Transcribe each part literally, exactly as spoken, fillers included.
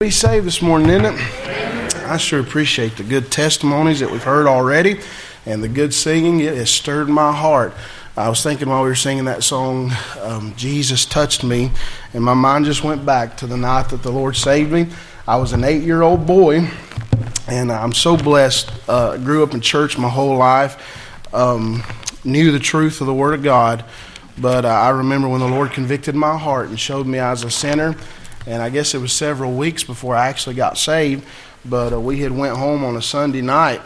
Be saved this morning, isn't it? I sure appreciate the good testimonies that we've heard already and the good singing. It has stirred my heart. I was thinking while we were singing that song, um, Jesus touched me, and my mind just went back to the night that the Lord saved me. I was an eight-year-old boy, and I'm so blessed. Uh, grew up in church my whole life, um, knew the truth of the Word of God, but uh, I remember when the Lord convicted my heart and showed me I was a sinner. And I guess it was several weeks before I actually got saved, but uh, we had went home on a Sunday night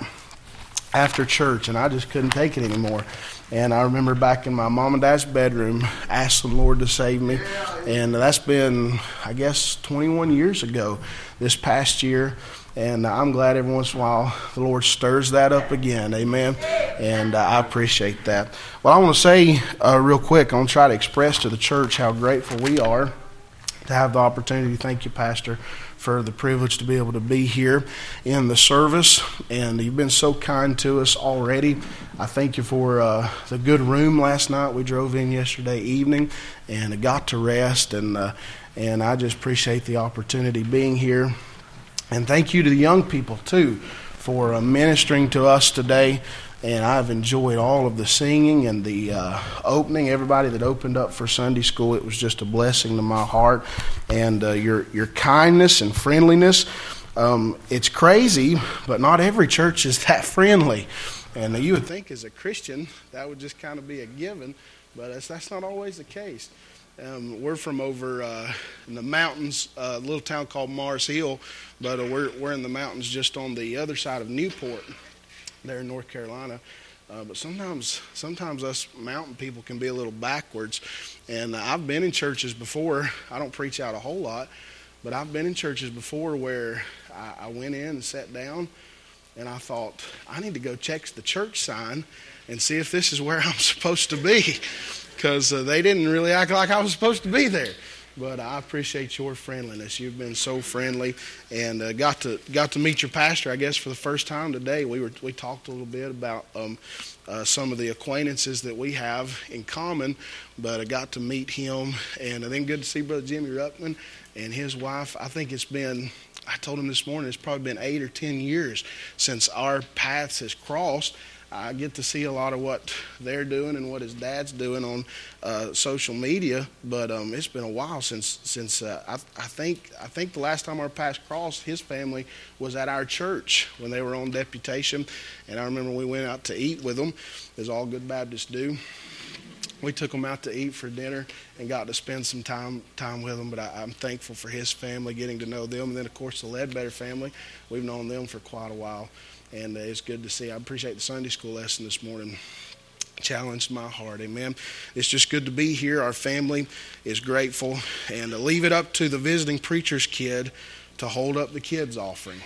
after church, and I just couldn't take it anymore. And I remember back in my mom and dad's bedroom asking the Lord to save me, and that's been, I guess, twenty-one years ago this past year. And I'm glad every once in a while the Lord stirs that up again. Amen. And uh, I appreciate that. Well, I want to say uh, real quick, I want to try to express to the church how grateful we are to have the opportunity. Thank you, Pastor, for the privilege to be able to be here in the service. And you've been so kind to us already. I thank you for uh, the good room last night. We drove in yesterday evening and got to rest. And, uh, and I just appreciate the opportunity being here. And thank you to the young people, too, for uh, ministering to us today. And I've enjoyed all of the singing and the uh, opening. Everybody that opened up for Sunday school, it was just a blessing to my heart. And uh, your your kindness and friendliness, um, it's crazy, but not every church is that friendly. And you would think as a Christian that would just kind of be a given, but that's, that's not always the case. Um, we're from over uh, in the mountains, uh, a little town called Mars Hill, but uh, we're we're in the mountains just on the other side of Newport, there in North Carolina. Uh, but sometimes sometimes us mountain people can be a little backwards. And uh, I've been in churches before. I don't preach out a whole lot, but I've been in churches before where I, I went in and sat down, and I thought, I need to go check the church sign and see if this is where I'm supposed to be, because uh, they didn't really act like I was supposed to be there. But I appreciate your friendliness. You've been so friendly, and uh, got to got to meet your pastor, I guess, for the first time today. We were we talked a little bit about um, uh, some of the acquaintances that we have in common, but I got to meet him, and then good to see Brother Jimmy Ruckman and his wife. I think it's been, I told him this morning, it's probably been eight or ten years since our paths has crossed. I get to see a lot of what they're doing and what his dad's doing on uh, social media, but um, it's been a while since since uh, I, I think I think the last time our paths crossed, his family was at our church when they were on deputation, and I remember we went out to eat with them, as all good Baptists do. We took them out to eat for dinner and got to spend some time time with them. But I, I'm thankful for his family, getting to know them, and then of course the Ledbetter family. We've known them for quite a while. And uh, it's good to see. I appreciate the Sunday school lesson this morning. Challenged my heart. Amen. It's just good to be here. Our family is grateful. And uh, leave it up to the visiting preacher's kid to hold up the kids' offering.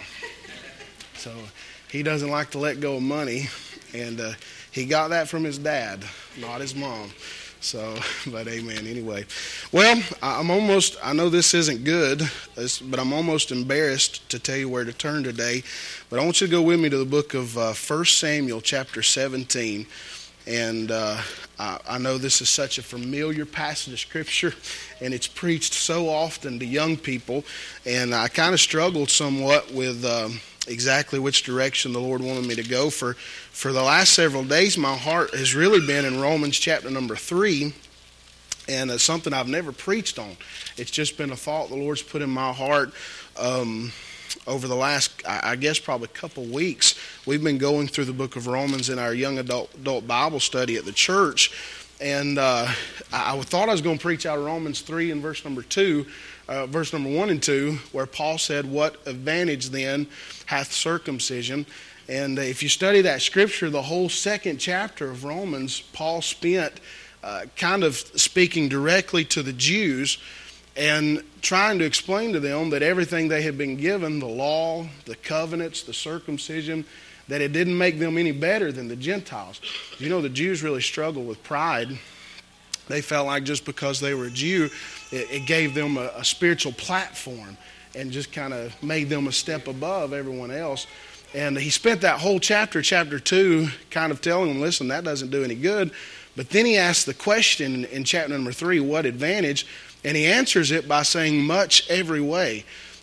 So he doesn't like to let go of money. And uh, he got that from his dad, not his mom. So, but amen. Anyway, well, I'm almost, I know this isn't good, but I'm almost embarrassed to tell you where to turn today. But I want you to go with me to the book of uh, First Samuel chapter seventeen. And uh, I, I know this is such a familiar passage of Scripture, and it's preached so often to young people. And I kind of struggled somewhat with um, exactly which direction the Lord wanted me to go. For, for the last several days, my heart has really been in Romans chapter number three, and it's something I've never preached on. It's just been a thought the Lord's put in my heart um, over the last, I guess, probably a couple weeks. We've been going through the book of Romans in our young adult, adult Bible study at the church, and uh, I, I thought I was going to preach out of Romans three and verse number two, Uh, verse number one and two, where Paul said, "What advantage then hath circumcision?" And uh, if you study that scripture, the whole second chapter of Romans, Paul spent uh, kind of speaking directly to the Jews and trying to explain to them that everything they had been given, the law, the covenants, the circumcision, that it didn't make them any better than the Gentiles. You know, the Jews really struggle with pride. They felt like just because they were a Jew, it, it gave them a, a spiritual platform and just kind of made them a step above everyone else. And he spent that whole chapter, chapter two, kind of telling them, listen, that doesn't do any good. But then he asked the question in chapter number three, what advantage? And he answers it by saying much every way.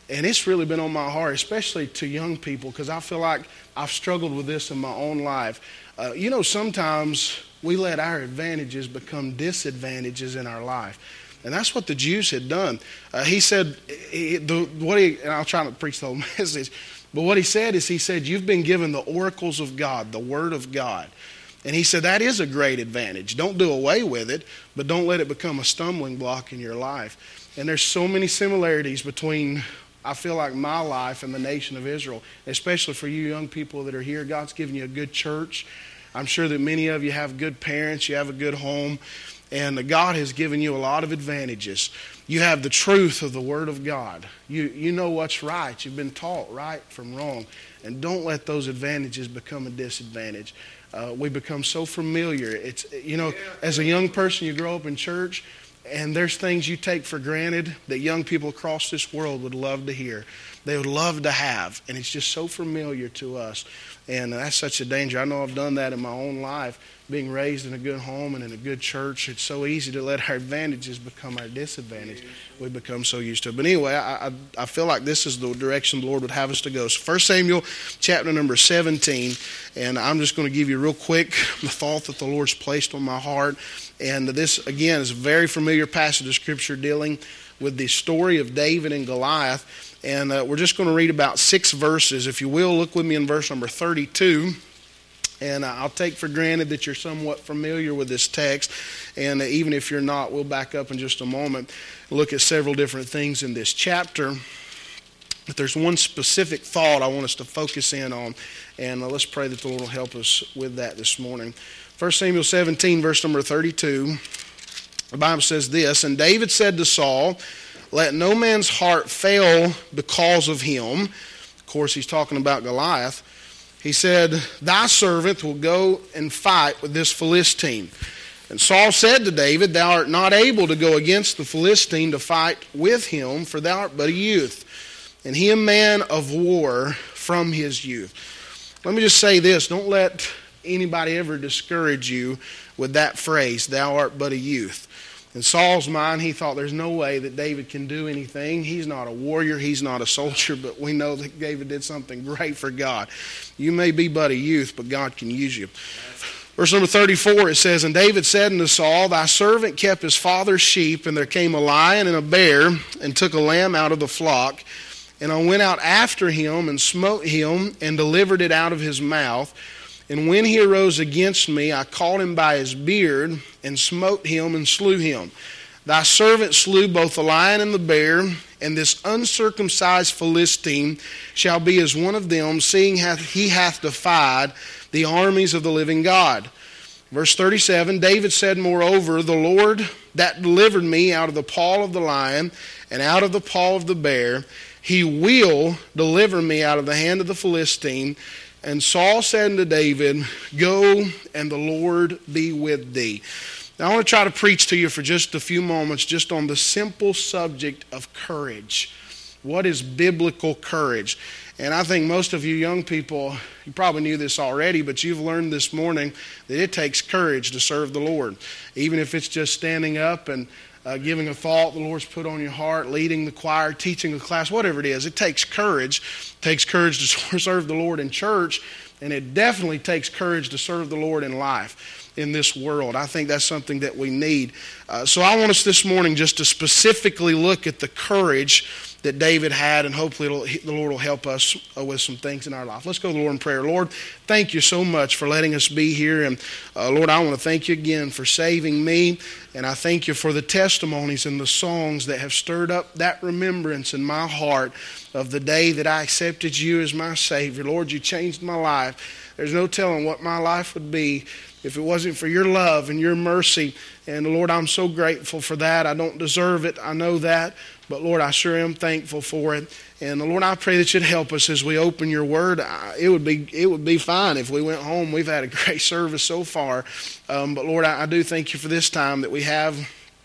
And it's really been on my heart, especially to young people, because I feel like I've struggled with this in my own life. Uh, you know, sometimes we let our advantages become disadvantages in our life. And that's what the Jews had done. Uh, he said, he, the, what he, and I'll try not to preach the whole message, but what he said is, he said, you've been given the oracles of God, the Word of God. And he said, that is a great advantage. Don't do away with it, but don't let it become a stumbling block in your life. And there's so many similarities between, I feel like, my life and the nation of Israel, especially for you young people that are here. God's given you a good church. I'm sure that many of you have good parents. You have a good home. And God has given you a lot of advantages. You have the truth of the Word of God. You, you know what's right. You've been taught right from wrong. And don't let those advantages become a disadvantage. Uh, we become so familiar. It's, you know, as a young person, you grow up in church, and there's things you take for granted that young people across this world would love to hear. They would love to have. And it's just so familiar to us. And that's such a danger. I know I've done that in my own life. Being raised in a good home and in a good church, it's so easy to let our advantages become our disadvantage. We become so used to it. But anyway, I, I, I feel like this is the direction the Lord would have us to go. So First Samuel chapter number seventeen, and I'm just going to give you real quick the thought that the Lord's placed on my heart. And this, again, is a very familiar passage of Scripture dealing with the story of David and Goliath. And uh, we're just going to read about six verses. If you will, look with me in verse number thirty-two. And I'll take for granted that you're somewhat familiar with this text. And even if you're not, we'll back up in just a moment, look at several different things in this chapter. But there's one specific thought I want us to focus in on. And let's pray that the Lord will help us with that this morning. First Samuel seventeen, verse number thirty-two. The Bible says this, and David said to Saul, let no man's heart fail because of him. Of course, he's talking about Goliath. He said, thy servant will go and fight with this Philistine. And Saul said to David, thou art not able to go against the Philistine to fight with him, for thou art but a youth, and he a man of war from his youth. Let me just say this, don't let anybody ever discourage you with that phrase, thou art but a youth. In Saul's mind, he thought there's no way that David can do anything. He's not a warrior. He's not a soldier, but we know that David did something great for God. You may be but a youth, but God can use you. Verse number thirty-four, it says, and David said unto Saul, thy servant kept his father's sheep, and there came a lion and a bear, and took a lamb out of the flock. And I went out after him, and smote him, and delivered it out of his mouth. And when he arose against me, I caught him by his beard, and smote him, and slew him. Thy servant slew both the lion and the bear, and this uncircumcised Philistine shall be as one of them, seeing he hath defied the armies of the living God. Verse thirty-seven, David said, moreover, the Lord that delivered me out of the paw of the lion, and out of the paw of the bear, he will deliver me out of the hand of the Philistine. And Saul said unto David, go, and the Lord be with thee. Now I want to try to preach to you for just a few moments just on the simple subject of courage. What is biblical courage? And I think most of you young people, you probably knew this already, but you've learned this morning that it takes courage to serve the Lord. Even if it's just standing up and uh, giving a thought the Lord's put on your heart, leading the choir, teaching a class, whatever it is. It takes courage. It takes courage to serve the Lord in church, and it definitely takes courage to serve the Lord in life, in this world. I think that's something that we need. Uh, so I want us this morning just to specifically look at the courage that David had, and hopefully it'll, the Lord will help us uh, with some things in our life. Let's go to the Lord in prayer. Lord, thank you so much for letting us be here. And uh, Lord, I want to thank you again for saving me. And I thank you for the testimonies and the songs that have stirred up that remembrance in my heart of the day that I accepted you as my Savior. Lord, you changed my life. There's no telling what my life would be if it wasn't for your love and your mercy. And Lord, I'm so grateful for that. I don't deserve it. I know that. But Lord, I sure am thankful for it. And Lord, I pray that you'd help us as we open your word. It would be it would be fine if we went home. We've had a great service so far. Um, but Lord, I, I do thank you for this time that we have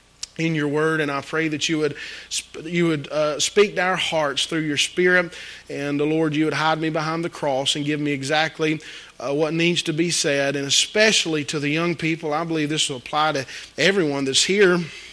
in your word, and I pray that you would you would uh, speak to our hearts through your Spirit, and the Lord, you would hide me behind the cross and give me exactly uh, what needs to be said, and especially to the young people. I believe this will apply to everyone that's here.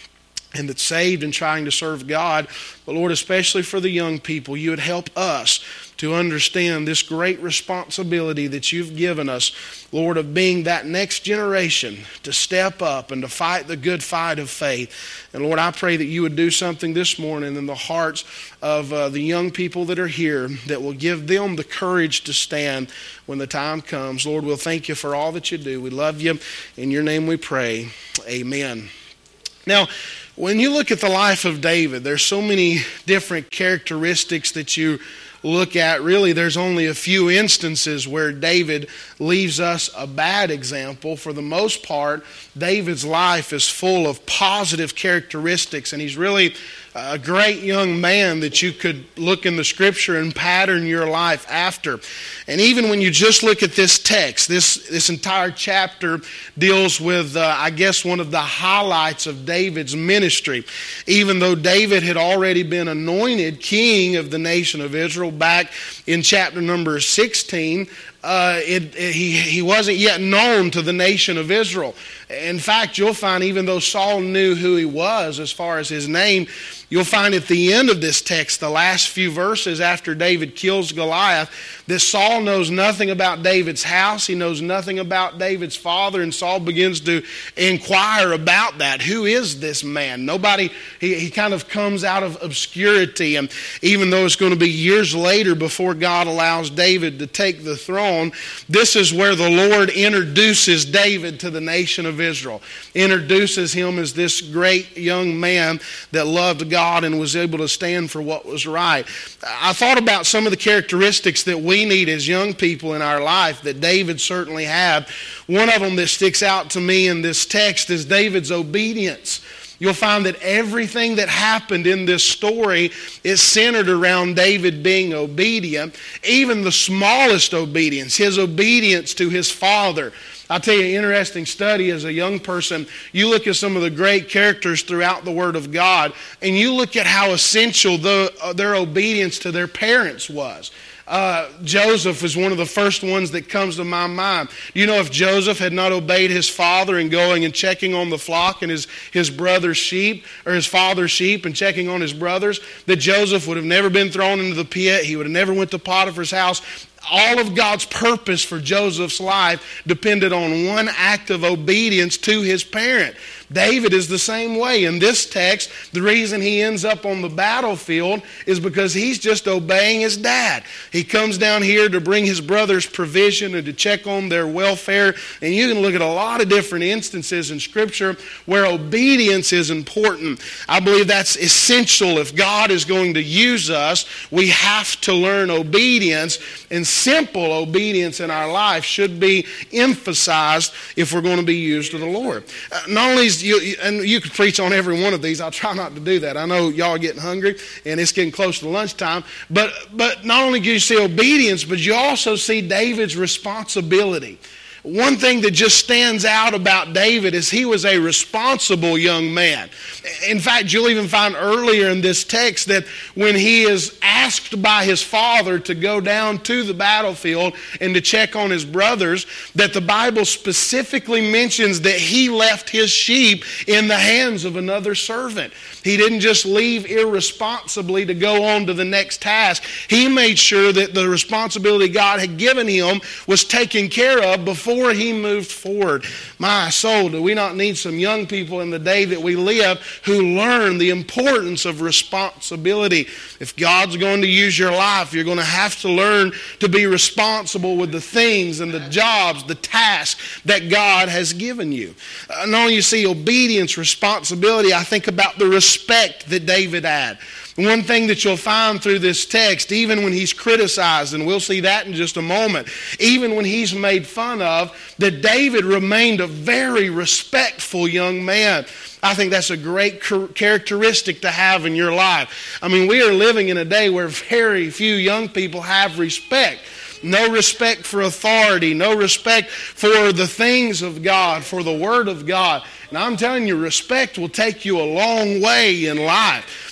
and that's saved and trying to serve God. But Lord, especially for the young people, you would help us to understand this great responsibility that you've given us, Lord, of being that next generation to step up and to fight the good fight of faith. And Lord, I pray that you would do something this morning in the hearts of uh, the young people that are here that will give them the courage to stand when the time comes. Lord, we'll thank you for all that you do. We love you. In your name we pray. Amen. Now, when you look at the life of David, there's so many different characteristics that you look at. Really, there's only a few instances where David leaves us a bad example. For the most part, David's life is full of positive characteristics, and he's really a great young man that you could look in the Scripture and pattern your life after. And even when you just look at this text, this, this entire chapter deals with, uh, I guess, one of the highlights of David's ministry. Even though David had already been anointed king of the nation of Israel back in chapter number sixteen, Uh, it, it, he, he wasn't yet known to the nation of Israel. In fact, you'll find even though Saul knew who he was as far as his name, you'll find at the end of this text, the last few verses after David kills Goliath, that Saul knows nothing about David's house. He knows nothing about David's father, and Saul begins to inquire about that. Who is this man? Nobody, he, he kind of comes out of obscurity, and even though it's going to be years later before God allows David to take the throne, this is where the Lord introduces David to the nation of Israel. Introduces him as this great young man that loved God and was able to stand for what was right. I thought about some of the characteristics that we need as young people in our life that David certainly had. One of them that sticks out to me in this text is David's obedience. You'll find that everything that happened in this story is centered around David being obedient. Even the smallest obedience, his obedience to his father. I'll tell you an interesting study as a young person. You look at some of the great characters throughout the Word of God, and you look at how essential the, uh, their obedience to their parents was. Uh, Joseph is one of the first ones that comes to my mind. You know, if Joseph had not obeyed his father in going and checking on the flock and his, his brother's sheep, or his father's sheep and checking on his brothers, that Joseph would have never been thrown into the pit. He would have never went to Potiphar's house. All of God's purpose for Joseph's life depended on one act of obedience to his parent. David is the same way. In this text, the reason he ends up on the battlefield is because he's just obeying his dad. He comes down here to bring his brother's provision and to check on their welfare. And you can look at a lot of different instances in Scripture where obedience is important. I believe that's essential. If God is going to use us, we have to learn obedience. And simple obedience in our life should be emphasized if we're going to be used of the Lord. Uh, not only is you, and you could preach on every one of these. I'll try not to do that. I know y'all are getting hungry and it's getting close to lunchtime. But, but not only do you see obedience, but you also see David's responsibility. One thing that just stands out about David is he was a responsible young man. In fact, you'll even find earlier in this text that when he is asked by his father to go down to the battlefield and to check on his brothers, that the Bible specifically mentions that he left his sheep in the hands of another servant. He didn't just leave irresponsibly to go on to the next task. He made sure that the responsibility God had given him was taken care of before Before he moved forward. My soul, do we not need some young people in the day that we live who learn the importance of responsibility? If God's going to use your life, you're going to have to learn to be responsible with the things and the jobs, the tasks that God has given you. Uh, not only you see obedience, responsibility, I think about the respect that David had. One thing that you'll find through this text, even when he's criticized, and we'll see that in just a moment, even when he's made fun of, that David remained a very respectful young man. I think that's a great characteristic to have in your life. I mean, we are living in a day where very few young people have respect. No respect for authority, no respect for the things of God, for the Word of God. And I'm telling you, respect will take you a long way in life.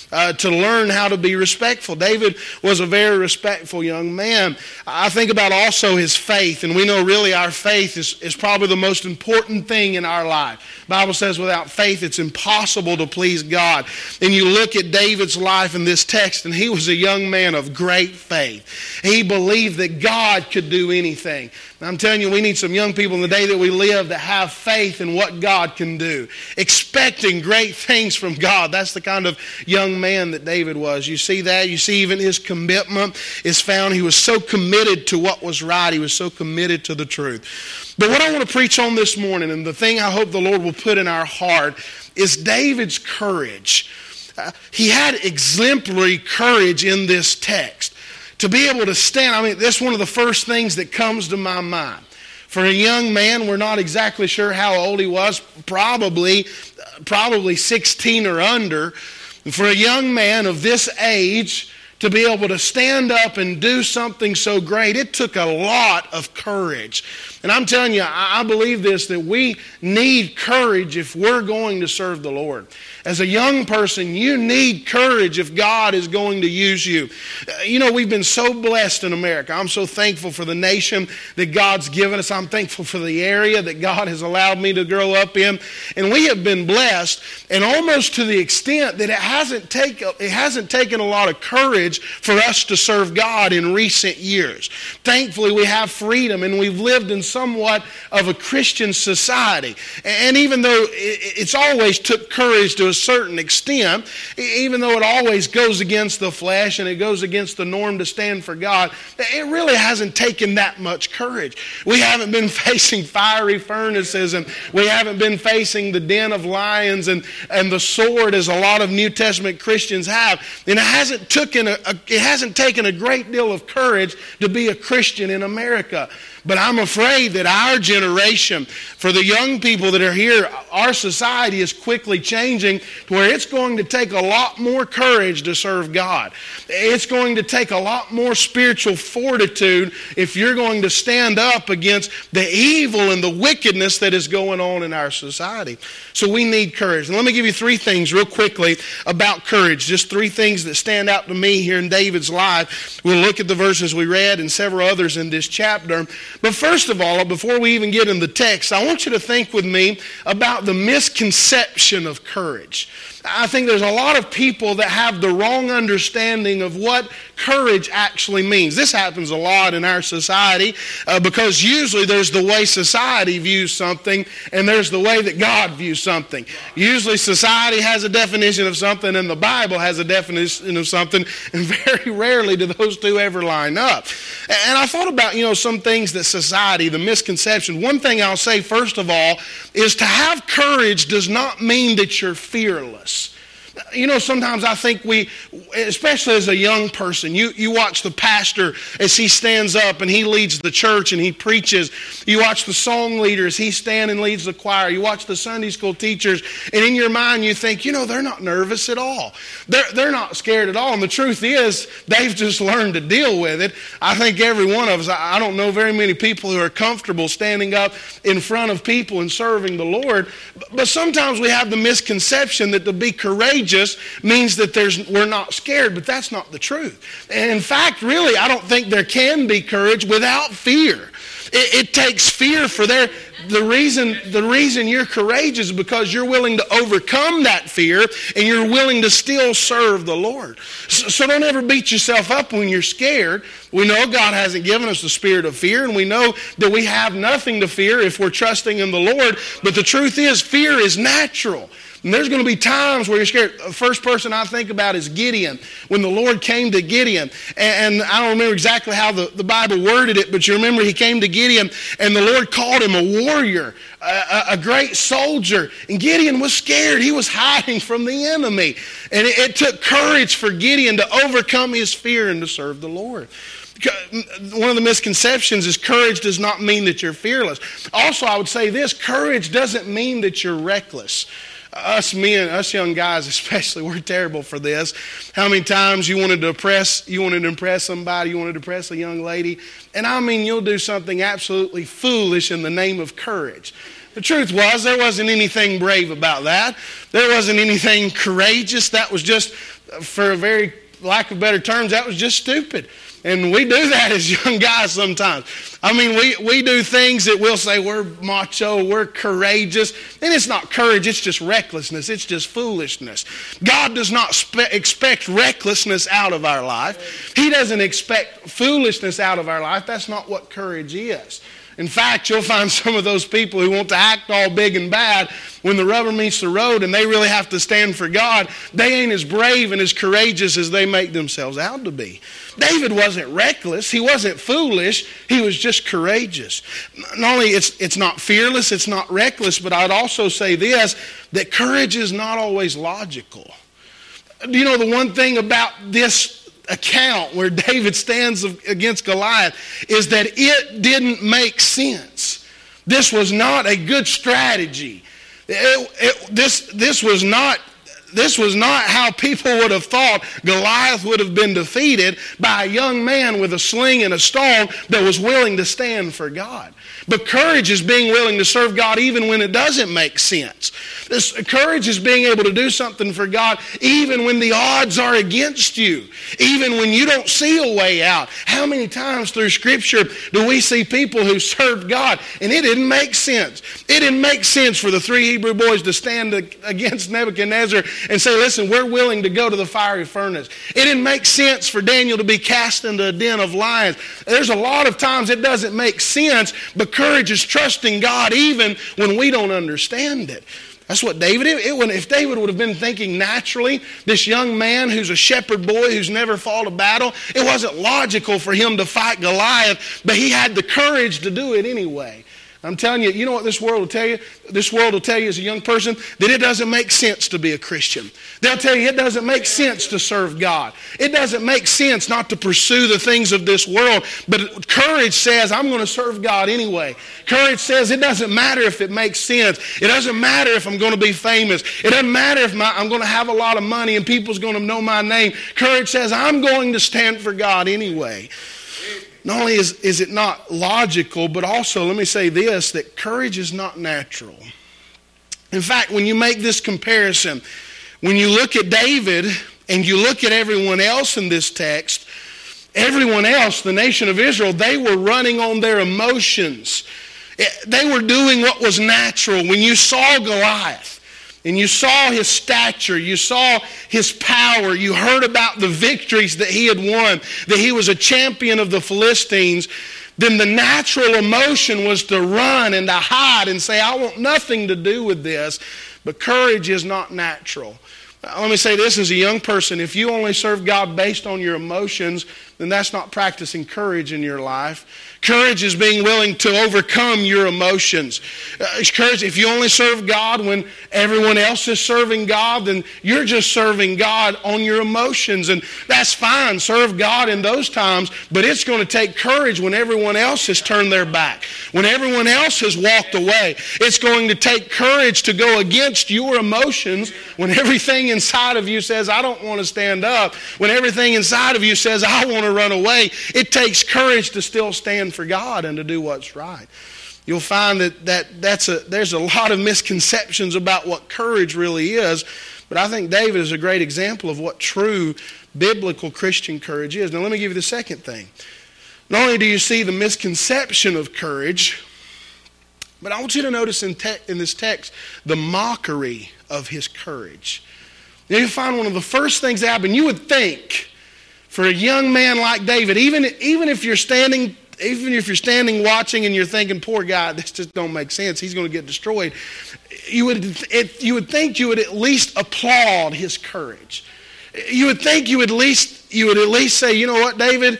uh, to learn how to be respectful. David was a very respectful young man. I think about also his faith, and we know really our faith is, is probably the most important thing in our life. The Bible says without faith it's impossible to please God. And you look at David's life in this text, and he was a young man of great faith. He believed that God could do anything. And I'm telling you, we need some young people in the day that we live that have faith in what God can do, expecting great things from God. That's the kind of young man that David was. You see that? You see even his commitment is found. He was so committed to what was right. He was so committed to the truth. But what I want to preach on this morning, and the thing I hope the Lord will put in our heart, is David's courage. Uh, he had exemplary courage in this text. To be able to stand, I mean, that's one of the first things that comes to my mind. For a young man, we're not exactly sure how old he was, probably, probably sixteen or under. And for a young man of this age to be able to stand up and do something so great, it took a lot of courage. And I'm telling you, I believe this, that we need courage if we're going to serve the Lord. As a young person, you need courage if God is going to use you. You know, we've been so blessed in America. I'm so thankful for the nation that God's given us. I'm thankful for the area that God has allowed me to grow up in. And we have been blessed, and almost to the extent that it hasn't taken, it hasn't taken a lot of courage for us to serve God in recent years. Thankfully, we have freedom, and we've lived in somewhat of a Christian society. And even though it's always took courage to a certain extent, even though it always goes against the flesh and it goes against the norm to stand for God, it really hasn't taken that much courage. We haven't been facing fiery furnaces, and we haven't been facing the den of lions and, and the sword as a lot of New Testament Christians have. And it hasn't taken a, a, it hasn't taken a great deal of courage to be a Christian in America. But I'm afraid that our generation, for the young people that are here, our society is quickly changing to where it's going to take a lot more courage to serve God. It's going to take a lot more spiritual fortitude if you're going to stand up against the evil and the wickedness that is going on in our society. So we need courage. And let me give you three things real quickly about courage. Just three things that stand out to me here in David's life. We'll look at the verses we read and several others in this chapter. But first of all, before we even get in the text, I want you to think with me about the misconception of courage. I think there's a lot of people that have the wrong understanding of what courage actually means. This happens a lot in our society uh, because usually there's the way society views something and there's the way that God views something. Usually society has a definition of something and the Bible has a definition of something, and very rarely do those two ever line up. And I thought about, you know, some things that society, the misconception. One thing I'll say first of all is to have courage does not mean that you're fearless. You know, sometimes I think we, especially as a young person, you, you watch the pastor as he stands up and he leads the church and he preaches. You watch the song leader as he stands and leads the choir. You watch the Sunday school teachers, and in your mind you think, you know, they're not nervous at all. They're, they're not scared at all. And the truth is, they've just learned to deal with it. I think every one of us, I, I don't know very many people who are comfortable standing up in front of people and serving the Lord. But, but sometimes we have the misconception that to be courageous means that there's we're not scared, but that's not the truth. And in fact, really, I don't think there can be courage without fear. It, it takes fear for there. The reason, the reason you're courageous is because you're willing to overcome that fear and you're willing to still serve the Lord. So, so don't ever beat yourself up when you're scared. We know God hasn't given us the spirit of fear, and we know that we have nothing to fear if we're trusting in the Lord. But the truth is, fear is natural. And there's going to be times where you're scared. The first person I think about is Gideon. When the Lord came to Gideon, and I don't remember exactly how the, the Bible worded it, but you remember he came to Gideon, and the Lord called him a warrior, a, a great soldier. And Gideon was scared. He was hiding from the enemy. And it, it took courage for Gideon to overcome his fear and to serve the Lord. One of the misconceptions is courage does not mean that you're fearless. Also, I would say this, courage doesn't mean that you're reckless. Us men, us young guys especially, we're terrible for this. How many times you wanted to impress, you wanted to impress somebody, you wanted to impress a young lady, and I mean you'll do something absolutely foolish in the name of courage. The truth was, there wasn't anything brave about that. There wasn't anything courageous. That was just for a very lack of better terms, that was just stupid. And we do that as young guys sometimes. I mean, we, we do things that we'll say we're macho, we're courageous. And it's not courage, it's just recklessness. It's just foolishness. God does not spe- expect recklessness out of our life. He doesn't expect foolishness out of our life. That's not what courage is. In fact, you'll find some of those people who want to act all big and bad when the rubber meets the road and they really have to stand for God. They ain't as brave and as courageous as they make themselves out to be. David wasn't reckless. He wasn't foolish. He was just courageous. Not only it's it's not fearless, it's not reckless, but I'd also say this, that courage is not always logical. Do you know the one thing about this account where David stands against Goliath is that it didn't make sense. This was not a good strategy. It, it, this, this was not This was not how people would have thought Goliath would have been defeated, by a young man with a sling and a stone that was willing to stand for God. But courage is being willing to serve God even when it doesn't make sense. This courage is being able to do something for God even when the odds are against you, even when you don't see a way out. How many times through Scripture do we see people who served God and it didn't make sense? It didn't make sense for the three Hebrew boys to stand against Nebuchadnezzar and say, listen, we're willing to go to the fiery furnace. It didn't make sense for Daniel to be cast into a den of lions. There's a lot of times it doesn't make sense, but courage is trusting God even when we don't understand it. That's what David, it, it, if David would have been thinking naturally, this young man who's a shepherd boy who's never fought a battle, it wasn't logical for him to fight Goliath, but he had the courage to do it anyway. I'm telling you, you know what this world will tell you? This world will tell you as a young person that it doesn't make sense to be a Christian. They'll tell you it doesn't make sense to serve God. It doesn't make sense not to pursue the things of this world. But courage says, I'm going to serve God anyway. Courage says it doesn't matter if it makes sense. It doesn't matter if I'm going to be famous. It doesn't matter if my, I'm going to have a lot of money and people's going to know my name. Courage says, I'm going to stand for God anyway. Not only is, is it not logical, but also, let me say this, that courage is not natural. In fact, when you make this comparison, when you look at David and you look at everyone else in this text, everyone else, the nation of Israel, they were running on their emotions. They were doing what was natural. When you saw Goliath, and you saw his stature, you saw his power, you heard about the victories that he had won, that he was a champion of the Philistines, then the natural emotion was to run and to hide and say, I want nothing to do with this. But courage is not natural. Let me say this as a young person, if you only serve God based on your emotions, then that's not practicing courage in your life. Courage is being willing to overcome your emotions. Uh, courage, if you only serve God when everyone else is serving God, then you're just serving God on your emotions. And that's fine. Serve God in those times. But it's going to take courage when everyone else has turned their back. When everyone else has walked away. It's going to take courage to go against your emotions when everything inside of you says, I don't want to stand up. When everything inside of you says, I want to run away. It takes courage to still stand for God and to do what's right. You'll find that, that that's a, there's a lot of misconceptions about what courage really is, but I think David is a great example of what true biblical Christian courage is. Now let me give you the second thing. Not only do you see the misconception of courage, but I want you to notice in, te- in this text the mockery of his courage. Now you find one of the first things that happen. You would think for a young man like David, even, even if you're standing Even if you're standing watching and you're thinking, poor guy, this just don't make sense, he's going to get destroyed, you would, it, you would think you would at least applaud his courage. You would think you would at least, you would at least say, you know what, David,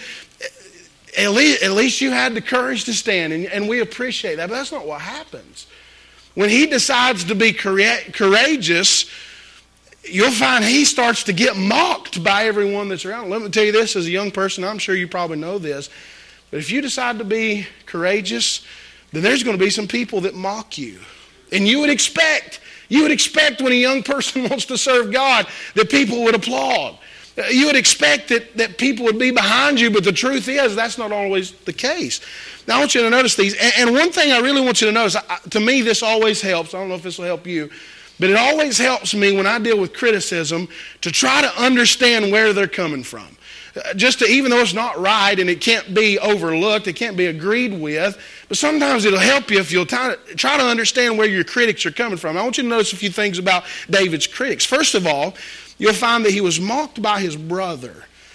at least, at least you had the courage to stand, and, and we appreciate that. But that's not what happens. When he decides to be courageous, you'll find he starts to get mocked by everyone that's around. Let me tell you this, as a young person, I'm sure you probably know this, but if you decide to be courageous, then there's going to be some people that mock you. And you would expect, you would expect when a young person wants to serve God that people would applaud. You would expect that, that people would be behind you, but the truth is that's not always the case. Now I want you to notice these. And, and one thing I really want you to notice, I, to me this always helps. I don't know if this will help you. But it always helps me when I deal with criticism to try to understand where they're coming from. Just to, even though it's not right and it can't be overlooked, it can't be agreed with, but sometimes it'll help you if you'll try to, try to understand where your critics are coming from. I want you to notice a few things about David's critics. First of all, you'll find that he was mocked by his brother.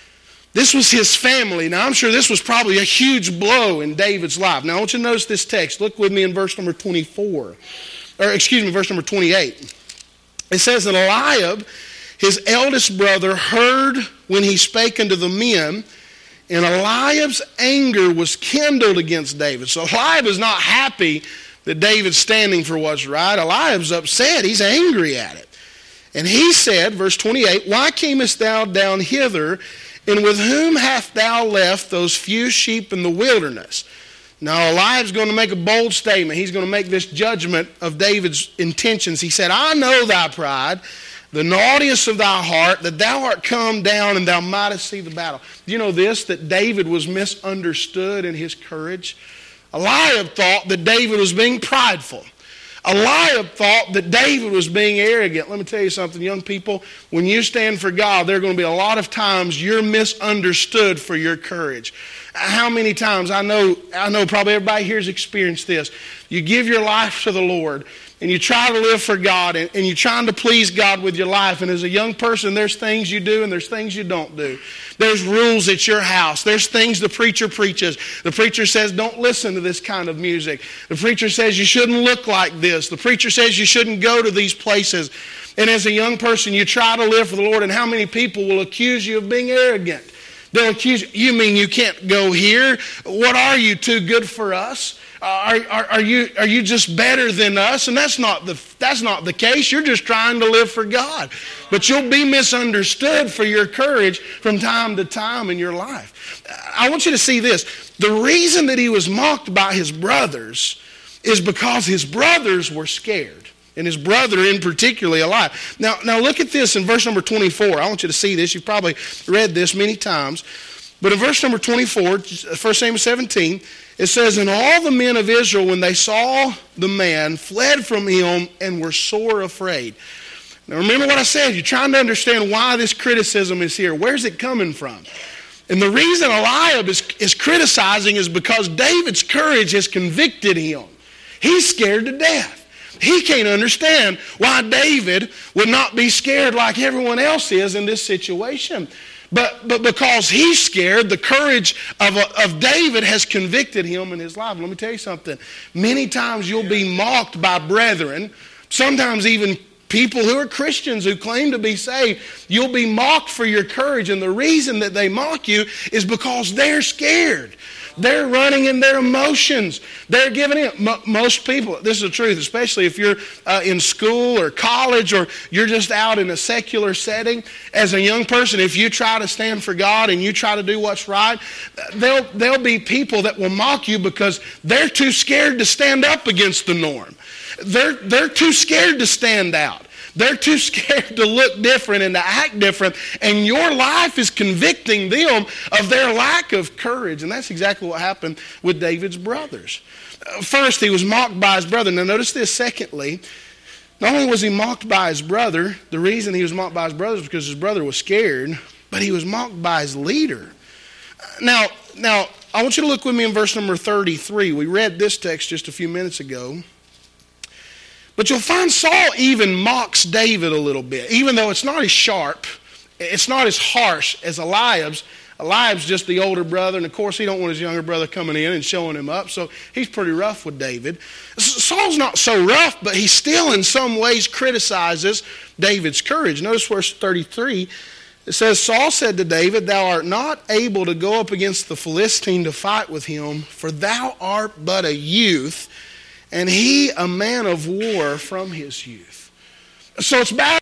This was his family. Now, I'm sure this was probably a huge blow in David's life. Now, I want you to notice this text. Look with me in verse number twenty-four. Or, excuse me, verse number twenty-eight. It says that Eliab, his eldest brother, heard when he spake unto the men, and Eliab's anger was kindled against David. So Eliab is not happy that David's standing for what's right. Eliab's upset. He's angry at it. And he said, verse twenty-eight, Why camest thou down hither, and with whom hast thou left those few sheep in the wilderness? Now Eliab's going to make a bold statement. He's going to make this judgment of David's intentions. He said, I know thy pride, the naughtiness of thy heart, that thou art come down and thou mightest see the battle. Do you know this, that David was misunderstood in his courage? Eliab thought that David was being prideful. Eliab thought that David was being arrogant. Let me tell you something, young people. When you stand for God, there are going to be a lot of times you're misunderstood for your courage. How many times, I know, I know probably everybody here has experienced this. You give your life to the Lord, and you try to live for God, and, and you're trying to please God with your life. And as a young person, there's things you do and there's things you don't do. There's rules at your house. There's things the preacher preaches. The preacher says, don't listen to this kind of music. The preacher says you shouldn't look like this. The preacher says you shouldn't go to these places. And as a young person, you try to live for the Lord, and how many people will accuse you of being arrogant? They'll accuse you, you mean you can't go here? What are you, too good for us? Uh, are, are, are, you, are you just better than us? And that's not, the, that's not the case. You're just trying to live for God. But you'll be misunderstood for your courage from time to time in your life. I want you to see this. The reason that he was mocked by his brothers is because his brothers were scared. And his brother in particularly alive. Now, now look at this in verse number twenty-four. I want you to see this. You've probably read this many times. But in verse number twenty-four, First Samuel seventeen, it says, And all the men of Israel, when they saw the man, fled from him and were sore afraid. Now remember what I said. You're trying to understand why this criticism is here. Where's it coming from? And the reason Eliab is, is criticizing is because David's courage has convicted him. He's scared to death. He can't understand why David would not be scared like everyone else is in this situation. But, but because he's scared, the courage of, of David has convicted him in his life. Let me tell you something. Many times you'll be mocked by brethren, sometimes even people who are Christians who claim to be saved. You'll be mocked for your courage, and the reason that they mock you is because they're scared. They're running in their emotions. They're giving in. Most people, this is the truth, especially if you're uh, in school or college or you're just out in a secular setting. As a young person, if you try to stand for God and you try to do what's right, there'll, there'll be people that will mock you because they're too scared to stand up against the norm. They're, they're too scared to stand out. They're too scared to look different and to act different. And your life is convicting them of their lack of courage. And that's exactly what happened with David's brothers. First, he was mocked by his brother. Now notice this. Secondly, not only was he mocked by his brother, the reason he was mocked by his brother is because his brother was scared, but he was mocked by his leader. Now, now I want you to look with me in verse number thirty-three. We read this text just a few minutes ago. But you'll find Saul even mocks David a little bit, even though it's not as sharp, it's not as harsh as Eliab's. Eliab's just the older brother, and of course he don't want his younger brother coming in and showing him up, so he's pretty rough with David. Saul's not so rough, but he still in some ways criticizes David's courage. Notice verse thirty-three. It says, Saul said to David, Thou art not able to go up against the Philistine to fight with him, for thou art but a youth, and he a man of war from his youth. So it's bad.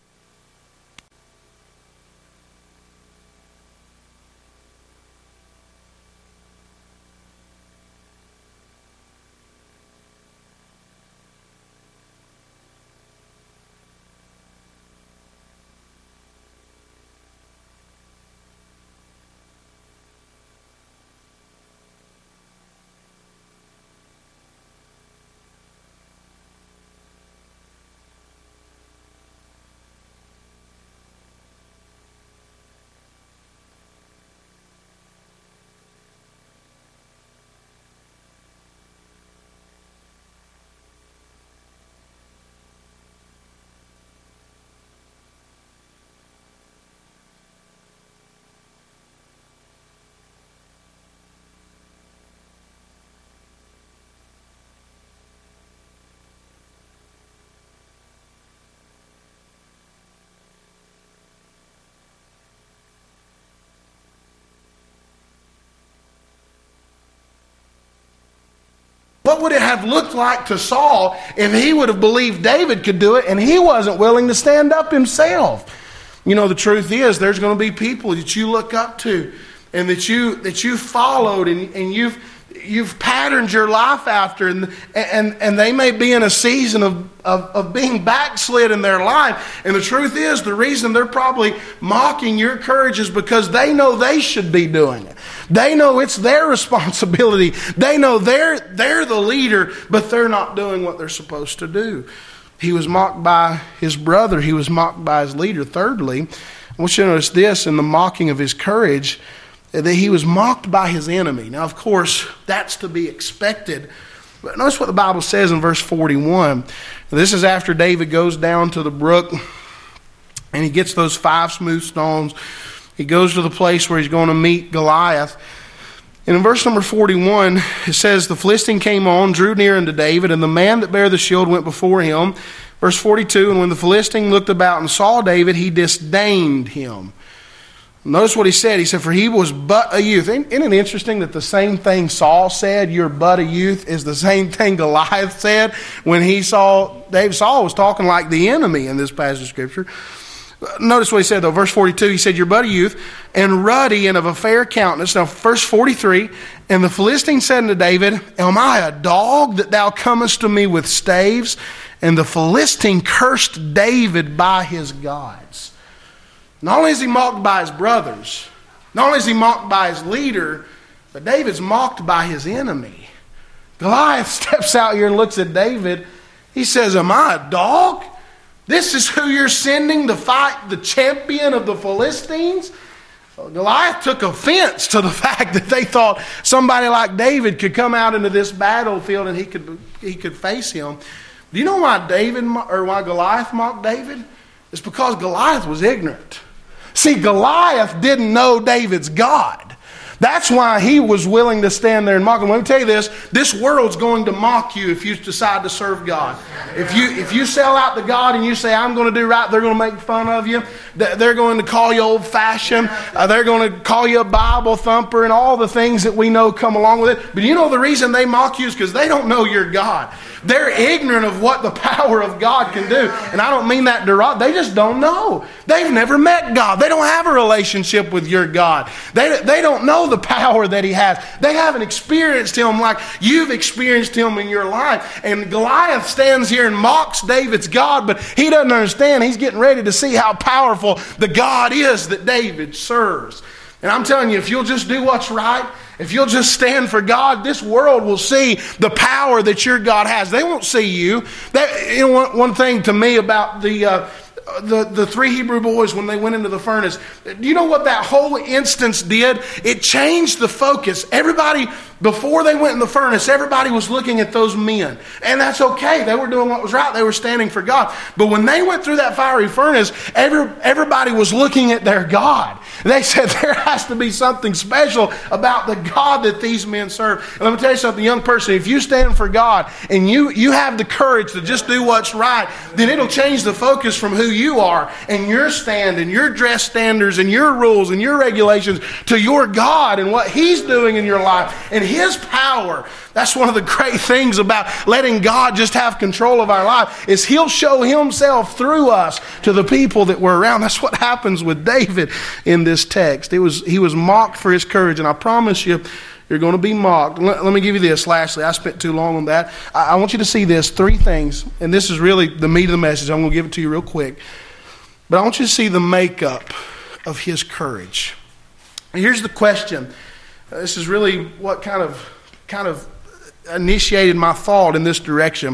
What would it have looked like to Saul if he would have believed David could do it and he wasn't willing to stand up himself? You know, the truth is there's going to be people that you look up to and that you that you followed and, and you've you've patterned your life after, and and, and they may be in a season of, of, of being backslid in their life. And the truth is, the reason they're probably mocking your courage is because they know they should be doing it. They know it's their responsibility. They know they're they're the leader, but they're not doing what they're supposed to do. He was mocked by his brother. He was mocked by his leader. Thirdly, I want you to notice this in the mocking of his courage, that he was mocked by his enemy. Now, of course, that's to be expected. But notice what the Bible says in verse forty-one. This is after David goes down to the brook and he gets those five smooth stones. He goes to the place where he's going to meet Goliath. And in verse number forty-one, it says, the Philistine came on, drew near unto David, and the man that bare the shield went before him. Verse forty-two, and when the Philistine looked about and saw David, he disdained him. Notice what he said. He said, for he was but a youth. Isn't it interesting that the same thing Saul said, you're but a youth, is the same thing Goliath said when he saw David? Saul was talking like the enemy in this passage of Scripture. Notice what he said, though. Verse forty-two, he said, you're but a youth, and ruddy and of a fair countenance. Now, verse forty-three, and the Philistine said unto David, am I a dog that thou comest to me with staves? And the Philistine cursed David by his gods. Not only is he mocked by his brothers, not only is he mocked by his leader, but David's mocked by his enemy. Goliath steps out here and looks at David. He says, am I a dog? This is who you're sending to fight the champion of the Philistines? Well, Goliath took offense to the fact that they thought somebody like David could come out into this battlefield and he could he could face him. Do you know why David or why Goliath mocked David? It's because Goliath was ignorant. See, Goliath didn't know David's God. That's why he was willing to stand there and mock him. Let me tell you this, this world's going to mock you if you decide to serve God. If you if you sell out to God and you say, I'm going to do right, they're going to make fun of you. They're going to call you old-fashioned. Uh, they're going to call you a Bible thumper and all the things that we know come along with it. But you know the reason they mock you is because they don't know your God. They're ignorant of what the power of God can do. And I don't mean that derogatory. They just don't know. They've never met God. They don't have a relationship with your God. They, they don't know the power that He has. They haven't experienced Him like you've experienced Him in your life. And Goliath stands here and mocks David's God, but he doesn't understand. He's getting ready to see how powerful the God is that David serves. And I'm telling you, if you'll just do what's right, if you'll just stand for God, this world will see the power that your God has. They won't see you. That, you know, one, one thing to me about the, uh, the the three Hebrew boys when they went into the furnace, do you know what that whole instance did? It changed the focus. Everybody, before they went in the furnace, everybody was looking at those men. And that's okay. They were doing what was right. They were standing for God. But when they went through that fiery furnace, every, everybody was looking at their God. They said there has to be something special about the God that these men serve. And let me tell you something, young person, if you stand for God and you, you have the courage to just do what's right, then it'll change the focus from who you are and your stand and your dress standards and your rules and your regulations to your God and what He's doing in your life and His power. That's one of the great things about letting God just have control of our life, is He'll show Himself through us to the people that we're around. That's what happens with David in this text. It was he was mocked for his courage, and I promise you, you're going to be mocked. Let, let me give you this. Lastly, I spent too long on that. I, I want you to see this, three things, and this is really the meat of the message. I'm going to give it to you real quick. But I want you to see the makeup of his courage. And here's the question. This is really what kind of kind of initiated my thought in this direction,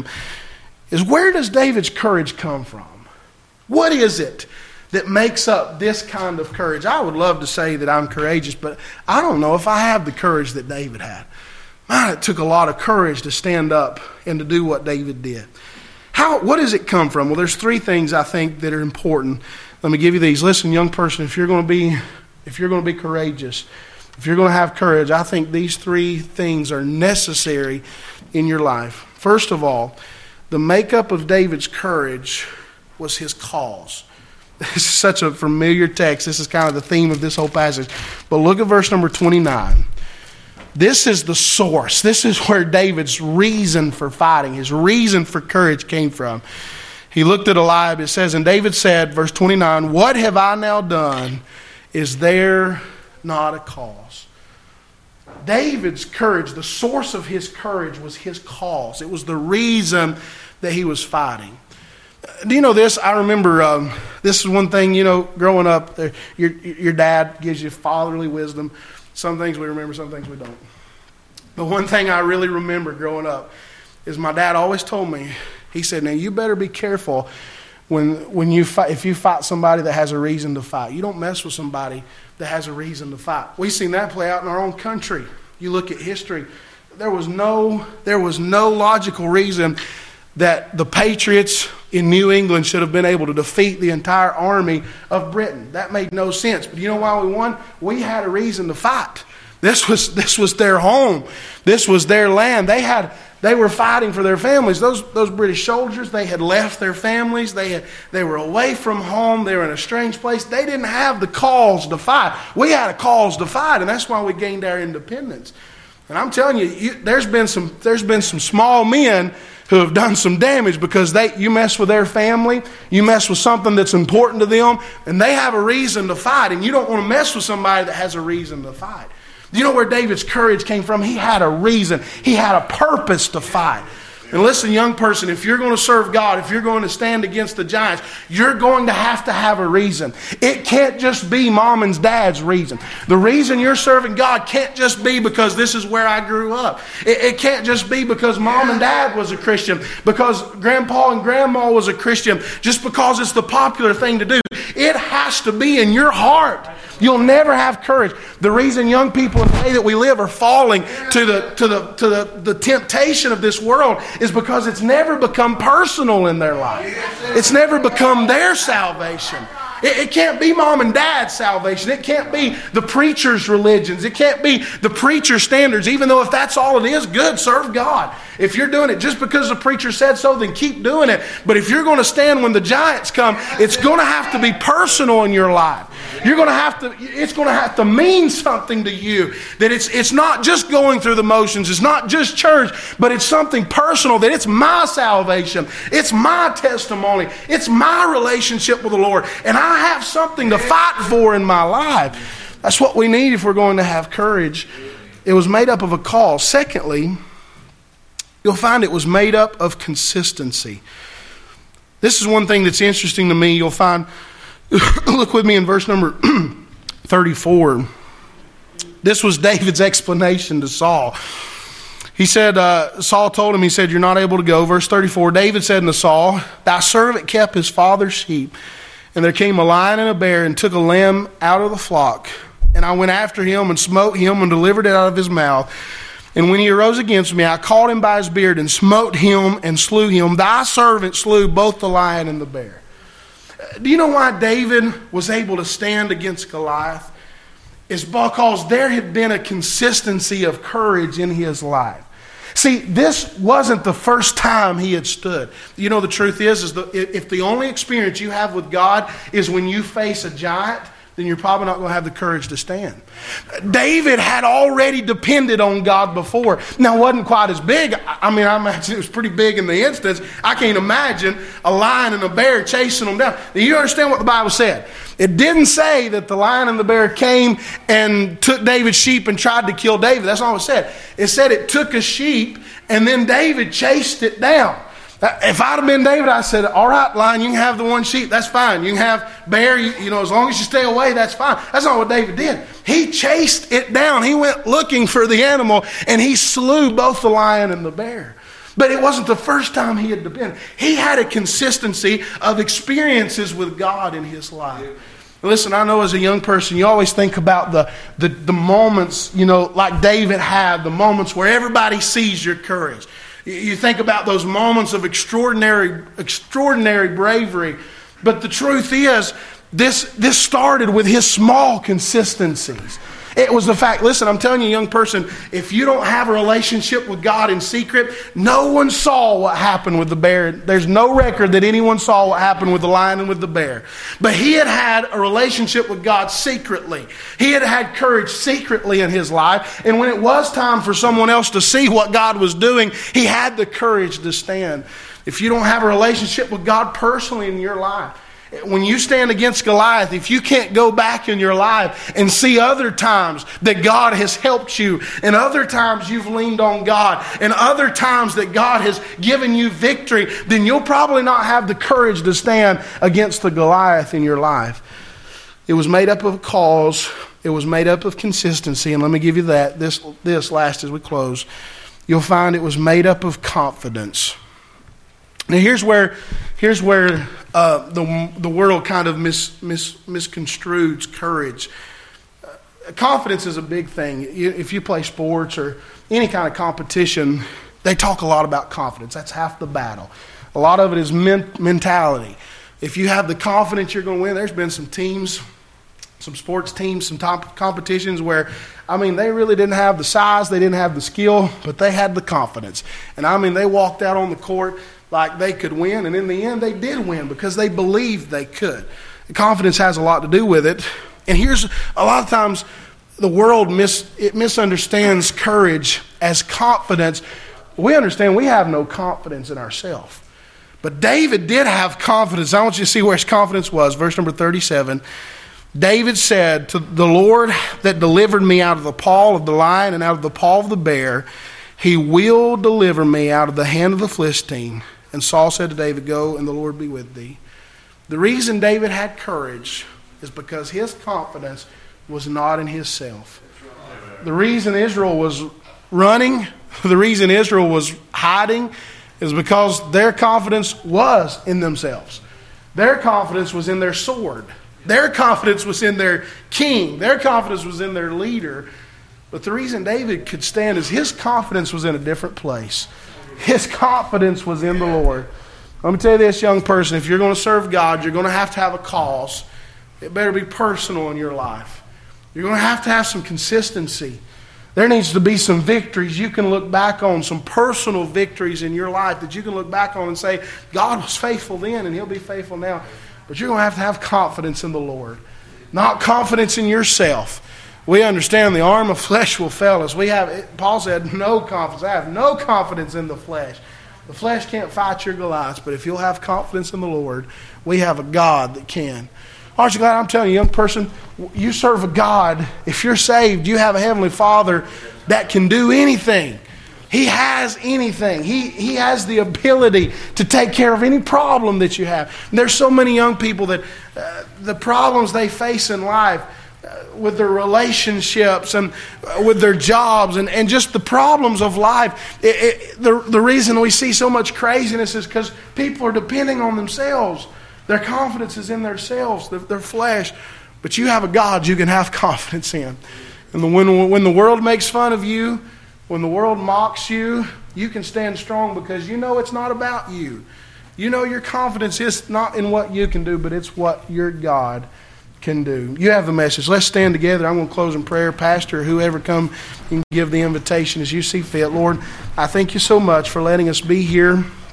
is where does David's courage come from? What is it that makes up this kind of courage? I would love to say that I'm courageous, but I don't know if I have the courage that David had. Man, it took a lot of courage to stand up and to do what David did. How? What does it come from? Well, there's three things I think that are important. Let me give you these. Listen, young person, if you're going to be, if you're going to be courageous, if you're going to have courage, I think these three things are necessary in your life. First of all, the makeup of David's courage was his cause. This is such a familiar text. This is kind of the theme of this whole passage. But look at verse number twenty-nine. this is the source. This is where David's reason for fighting, his reason for courage came from. He looked at Eliab. It says, and David said, verse twenty-nine, what have I now done? Is there not a cause? David's courage, the source of his courage was his cause. It was the reason that he was fighting. Do you know this? I remember um, this is one thing, you know, growing up, your, your dad gives you fatherly wisdom. Some things we remember, some things we don't. But one thing I really remember growing up is my dad always told me, he said, now you better be careful when when you fight, if you fight somebody that has a reason to fight. You don't mess with somebody that has a reason to fight. We've seen that play out in our own country. You look at history, there was no there was no logical reason that the Patriots in New England should have been able to defeat the entire army of Britain. That made no sense. But you know why we won? We had a reason to fight. This was this was their home. This was their land. They had they were fighting for their families. Those those British soldiers, they had left their families. They had they were away from home. They were in a strange place. They didn't have the cause to fight. We had a cause to fight, and that's why we gained our independence. And I'm telling you, you there's been some there's been some small men who have done some damage because they you mess with their family, you mess with something that's important to them, and they have a reason to fight, and you don't want to mess with somebody that has a reason to fight. Do you know where David's courage came from? He had a reason. He had a purpose to fight. And listen, young person, if you're going to serve God, if you're going to stand against the giants, you're going to have to have a reason. It can't just be mom and dad's reason. The reason you're serving God can't just be because this is where I grew up. It, it can't just be because mom and dad was a Christian, because grandpa and grandma was a Christian, just because it's the popular thing to do. It has to be in your heart. You'll never have courage. The reason young people in the day that we live are falling to the to the to the, the temptation of this world is because it's never become personal in their life. It's never become their salvation. It, it can't be mom and dad's salvation. It can't be the preacher's religions. It can't be the preacher's standards. Even though if that's all it is, good, serve God. If you're doing it just because the preacher said so, then keep doing it. But if you're going to stand when the giants come, it's going to have to be personal in your life. You're going to have to, it's going to have to mean something to you. That it's it's not just going through the motions. It's not just church, but it's something personal. That it's my salvation. It's my testimony. It's my relationship with the Lord. And I have something to fight for in my life. That's what we need if we're going to have courage. It was made up of a cause. Secondly, you'll find it was made up of consistency. This is one thing that's interesting to me. You'll find, look with me in verse number thirty-four. This was David's explanation to Saul. He said, uh, Saul told him, he said, you're not able to go. Verse thirty-four, David said unto Saul, thy servant kept his father's sheep, and there came a lion and a bear and took a lamb out of the flock. And I went after him and smote him and delivered it out of his mouth. And when he arose against me, I caught him by his beard and smote him and slew him. Thy servant slew both the lion and the bear. Do you know why David was able to stand against Goliath? It's because there had been a consistency of courage in his life. See, this wasn't the first time he had stood. You know, the truth is, is the, if the only experience you have with God is when you face a giant, then you're probably not going to have the courage to stand. David had already depended on God before. Now, it wasn't quite as big. I mean, I imagine it was pretty big in the instance. I can't imagine a lion and a bear chasing them down. Now, you understand what the Bible said. It didn't say that the lion and the bear came and took David's sheep and tried to kill David. That's not what it said. It said it took a sheep and then David chased it down. If I'd have been David, I said, all right, lion, you can have the one sheep. That's fine. You can have bear. You, you know, as long as you stay away, that's fine. That's not what David did. He chased it down. He went looking for the animal, and he slew both the lion and the bear. But it wasn't the first time he had depended. He had a consistency of experiences with God in his life. Listen, I know as a young person, you always think about the, the, the moments, you know, like David had, the moments where everybody sees your courage. You think about those moments of extraordinary, extraordinary bravery. But the truth is, this, this started with his small consistencies. It was the fact, listen, I'm telling you, young person, if you don't have a relationship with God in secret, no one saw what happened with the bear. There's no record that anyone saw what happened with the lion and with the bear. But he had had a relationship with God secretly. He had had courage secretly in his life. And when it was time for someone else to see what God was doing, he had the courage to stand. If you don't have a relationship with God personally in your life, when you stand against Goliath, if you can't go back in your life and see other times that God has helped you, and other times you've leaned on God, and other times that God has given you victory, then you'll probably not have the courage to stand against the Goliath in your life. It was made up of a cause. It was made up of consistency. And let me give you that, this, this last as we close. You'll find it was made up of confidence. Now here's where, here's where uh, the the world kind of mis, mis, misconstrues courage. Uh, confidence is a big thing. You, if you play sports or any kind of competition, they talk a lot about confidence. That's half the battle. A lot of it is men, mentality. If you have the confidence you're going to win, there's been some teams, some sports teams, some top competitions where, I mean, they really didn't have the size, they didn't have the skill, but they had the confidence. And I mean, they walked out on the court like they could win, and in the end they did win because they believed they could. The confidence has a lot to do with it. And here's, a lot of times the world mis, it misunderstands courage as confidence. We understand we have no confidence in ourselves. But David did have confidence. I want you to see where his confidence was. Verse number thirty-seven. David said, to the Lord that delivered me out of the paw of the lion and out of the paw of the bear, he will deliver me out of the hand of the Philistine. And Saul said to David, go, and the Lord be with thee. The reason David had courage is because his confidence was not in himself. The reason Israel was running, the reason Israel was hiding, is because their confidence was in themselves. Their confidence was in their sword. Their confidence was in their king. Their confidence was in their leader. But the reason David could stand is his confidence was in a different place. His confidence was in the Lord. Let me tell you this, young person. If you're going to serve God, you're going to have to have a cause. It better be personal in your life. You're going to have to have some consistency. There needs to be some victories you can look back on, some personal victories in your life that you can look back on and say, God was faithful then and He'll be faithful now. But you're going to have to have confidence in the Lord, not confidence in yourself. We understand the arm of flesh will fail us. We have, Paul said, no confidence. I have no confidence in the flesh. The flesh can't fight your Goliaths, but if you'll have confidence in the Lord, we have a God that can. Aren't you glad? I'm telling you, young person, you serve a God. If you're saved, you have a Heavenly Father that can do anything. He has anything. He, he has the ability to take care of any problem that you have. And there's so many young people that uh, the problems they face in life, with their relationships and with their jobs and, and just the problems of life. It, it, the, the reason we see so much craziness is because people are depending on themselves. Their confidence is in themselves, their, their flesh. But you have a God you can have confidence in. And the, when, when the world makes fun of you, when the world mocks you, you can stand strong because you know it's not about you. You know your confidence is not in what you can do, but it's what your God can do. You have the message. Let's stand together. I'm going to close in prayer. Pastor, whoever come and give the invitation as you see fit. Lord, I thank you so much for letting us be here.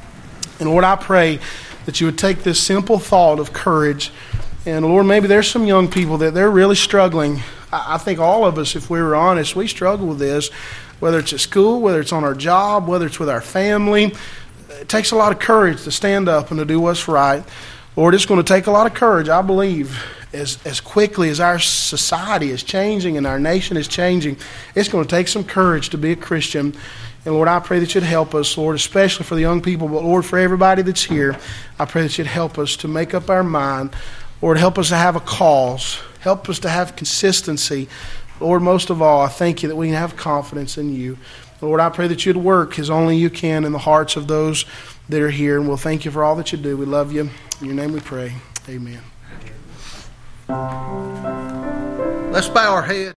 And Lord, I pray that you would take this simple thought of courage. And Lord, maybe there's some young people that they're really struggling. I think all of us, if we were honest, we struggle with this, whether it's at school, whether it's on our job, whether it's with our family. It takes a lot of courage to stand up and to do what's right. Lord, it's going to take a lot of courage, I believe, as, as quickly as our society is changing and our nation is changing. It's going to take some courage to be a Christian. And Lord, I pray that you'd help us, Lord, especially for the young people, but Lord, for everybody that's here, I pray that you'd help us to make up our mind. Lord, help us to have a cause. Help us to have consistency. Lord, most of all, I thank you that we can have confidence in you. Lord, I pray that you'd work as only you can in the hearts of those that are here. And we'll thank you for all that you do. We love you. In your name we pray. Amen. Let's bow our heads.